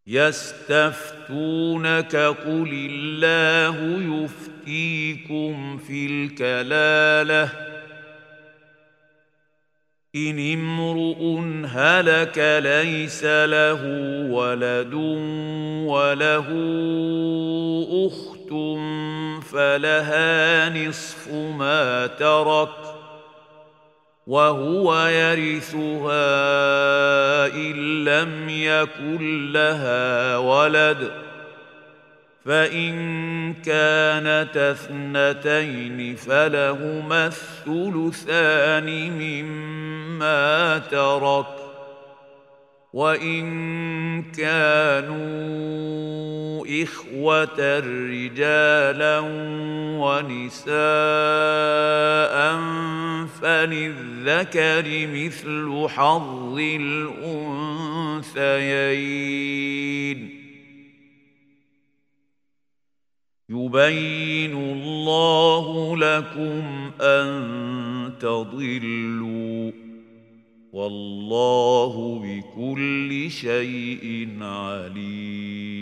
يستفتونك قل الله يفتيكم في الكلاله إن امرؤ هلك ليس له ولد وله أخت فلها نصف ما ترك وهو يرثها إن لم يكن لها ولد فإن كانتا اثنتين فلهما الثلثان مما ترك وإن كانوا إخوة رجالا ونساء فللذكر مثل حظ الأنثيين يبين الله لكم أن تضلوا والله بكل شيء عليم